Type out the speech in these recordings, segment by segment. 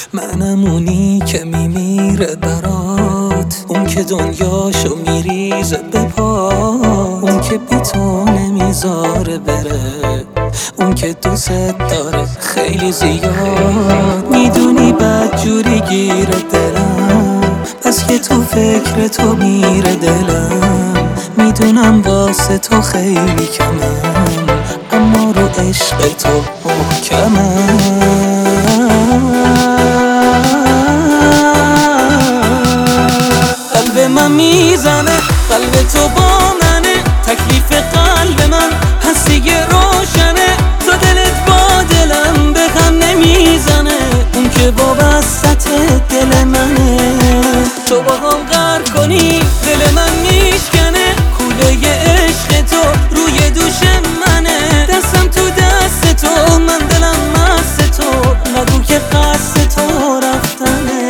منم اونی که میمیره برات، اون که دنیاشو میریزه به پات، اون که بی تو نمیذاره بره، اون که دوست داره خیلی زیاد. میدونی بدجوری گیره دلم، بس که تو فکر تو میره دلم. میدونم واسه تو خیلی کمم، اما رو عشق تو محکمم. قلب من میزنه، قلب تو با منه، تکلیف قلب من هستی روشنه. تو دلت با دلم به هم نمیزنه، اون که وابسته دل منه. تو با هم غر کنی دل من میشکنه، کوله عشق تو روی دوش منه. دستم تو دست تو، من دلم مست تو، نگو که قصد تو رفتنه.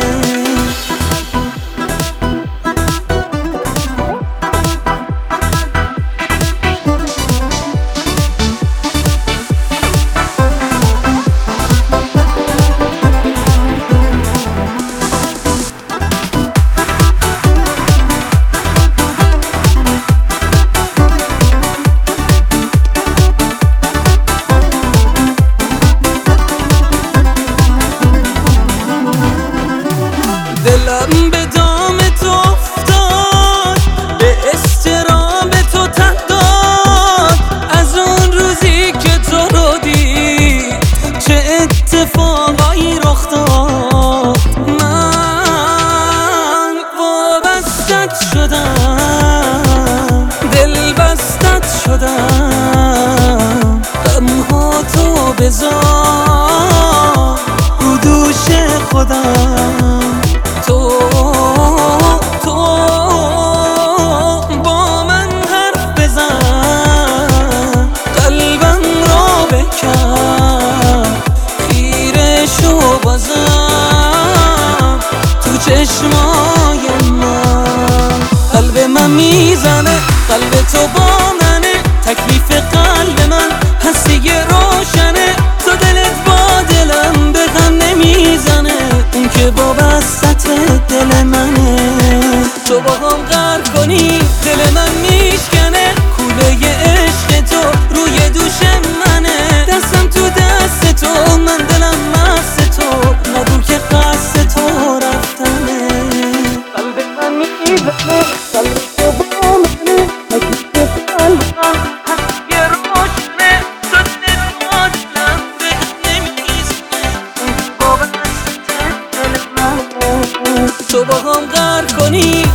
دلم به دام تو افتاد، به اضطراب تو ته داد. از اون روزی که تو رو دید چه اتفاقایی رخ داد. من وابستت شدم، دل بستت شدم. غمها تو بذار رو دوش خودم. تو با من حرف بزن، قلبم را بکن، خیره شو بازم تو چشمای من. قلب من میزنه، قلب تو با منه، تکلیف قلب من هستی روشنه. تو دلت با دلم به هم نمیزنه، اون که وابسته دل منه. تو با هم غر کنی دل من میشکنه، کوله عشق تو روی دوش منه. دستم تو دست تو، من دلم مست تو، نگو که قصد تو رفتنه. قلب من میزنه، قلب تو با منه، تکلیف قلب من هستی روشنه. تو دلت با دلم به هم نمیزنه، اون که وابسته دل منه. تو با هم غر کنی